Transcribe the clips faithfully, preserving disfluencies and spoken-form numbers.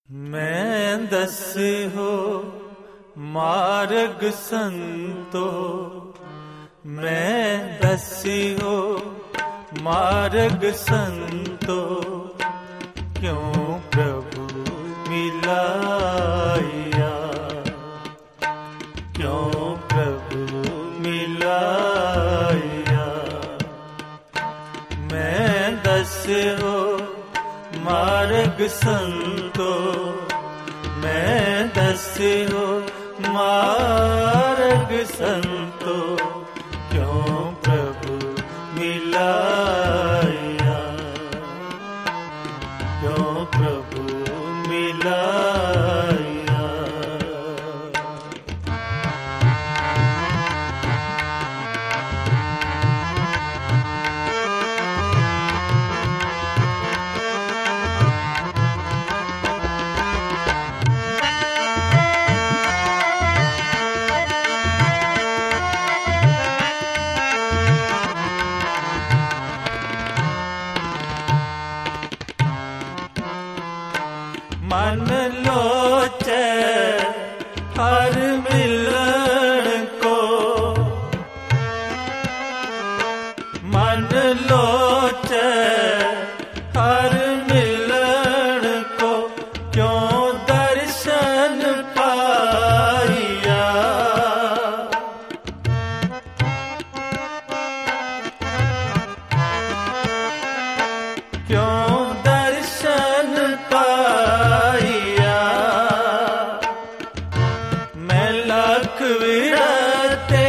मैं दस्यो मार्ग संतो, मैं दस्यो मार्ग संतो, क्यों प्रभु मिलाया, क्यों प्रभु मिलाया। मैं दस्यो मार्ग संतो, मैं दस्यो मार्ग संतो, क्यों प्रभु मिलाया, क्यों प्रभु मिलाया। मन लोचे हर मिलन को, मन लोचे हर मिलन को, क्यों दर्शन पाया, क्यों दर्शन पाया। मैं लख विरते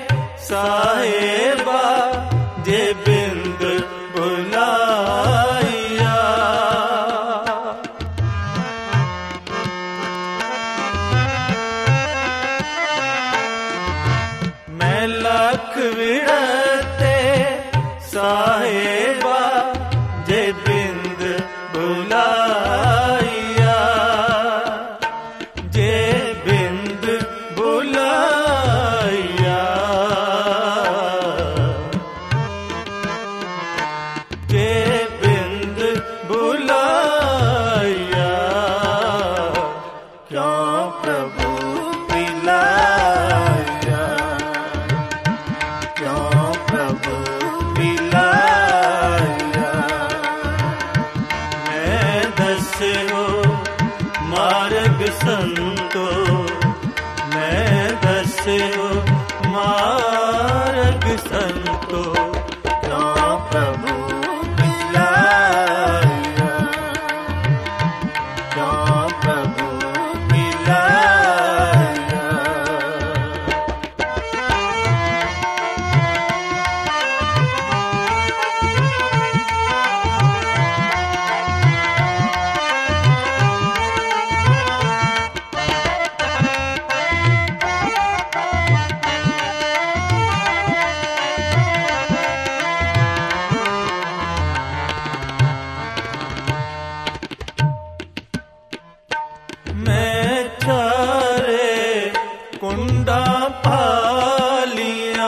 साहेबा जे बिंद बुलाया, मैं लख विरते साहेबा जे बिंद बुलाया, जे बिंद बुलाया, जे बिंद बुलाया, क्यों प्रभु मिलाया, क्यों प्रभु मिलाया। मैं दस्यो मार्ग संतो, मैं दस्यो मार्ग संतो, क्यों प्रभु मिलाया, क्यों प्रभु मिलाया। मैं चारे कुंडा पालिया,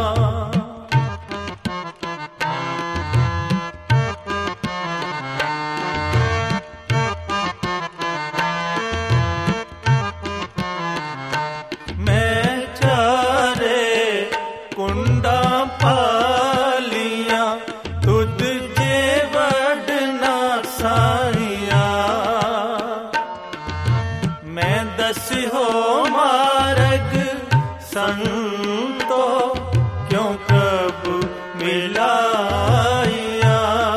मैं चारे कुंडा पालिया, तुझ जे वडना साइया। मैं दस्यो मार्ग संतो, क्यों प्रभु मिलाया,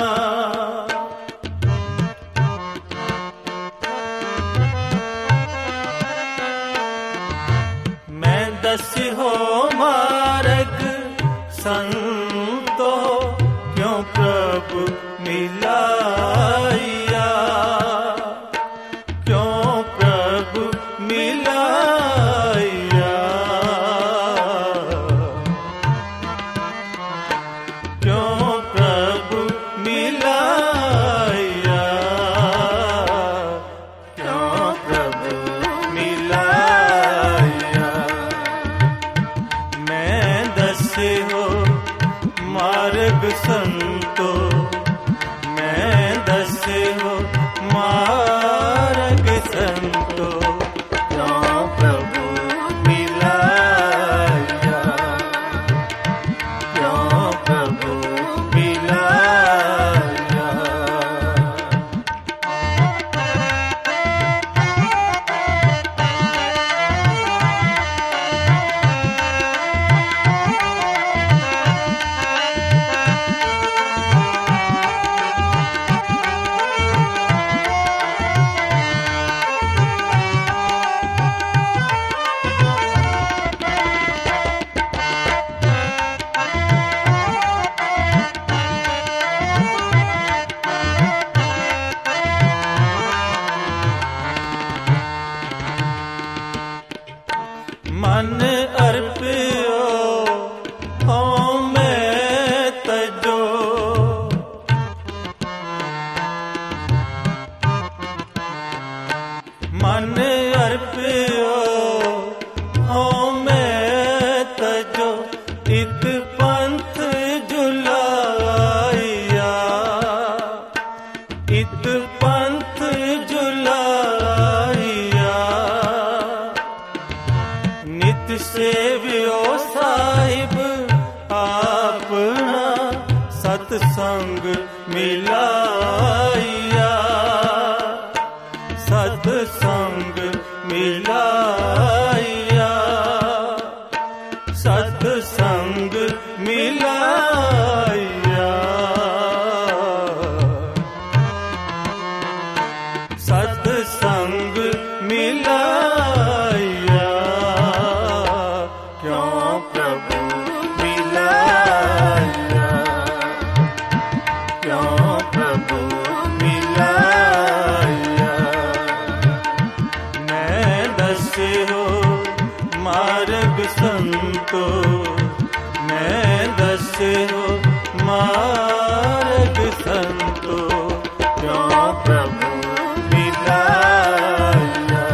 मैं दस्यो मार्ग संतो, क्यों प्रभु मिलाया, क्यों प्रभु मिलाया। संतो क्यों प्रभु मिलाया, क्यों प्रभु मिलाया। मन अर्पियो हो मैं तजो, मन अर्पियो हो मैं तजो, इत पंथ जुलाया, इत पंथ जुलाया। नित सेवियो साहिब आपना, सतसंग मिलाया, सतसंग मिलाया, सतसंग मिलाया, सतसंग मिलाया। क्यों प्रभु मिलाया, क्यों प्रभु मिलाया। मैं दस्यो मार्ग संतो, मैं दस्यो मार्ग संतो क्यों प्रभु मिलाया,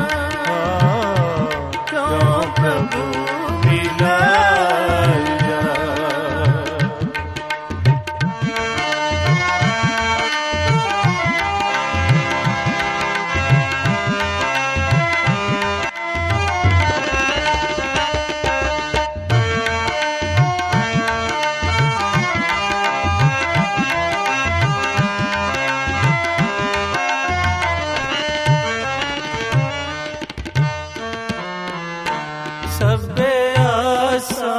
क्यों प्रभु मिलाया। सबे आसा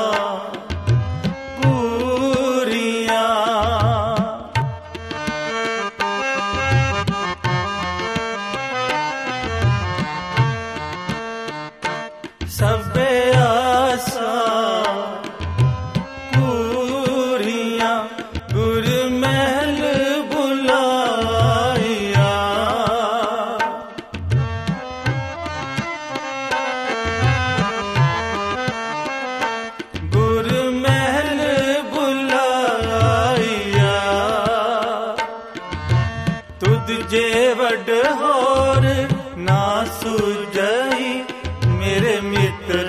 पूरिया, सबे आसा पूरिया, गुर महल बुलाया, गुर महल बुलाया। तुझ जे वड होर ना सुझई, मेरे मित्र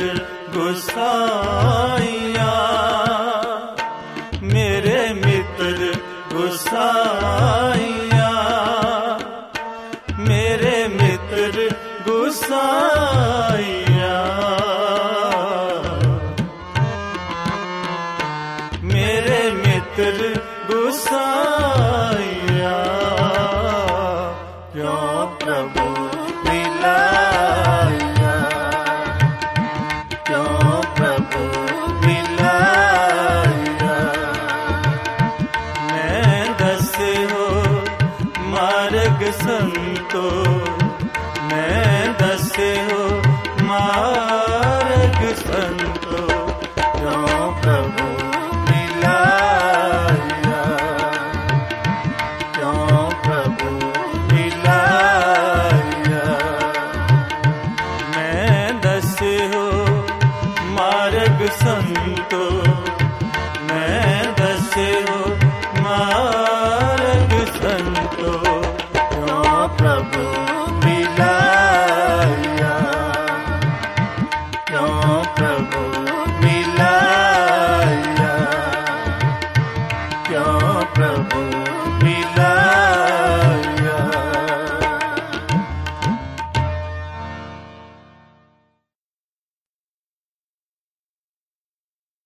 गुसाइया, मेरे मित्र गुसाइया, मेरे मित्र गुसाइया, मेरे मित्र गुसाइया। क्यों प्रभु मिलाया, क्यों प्रभु मिलाया। मैं दस्यो मार्ग संतो, मैं दस्यो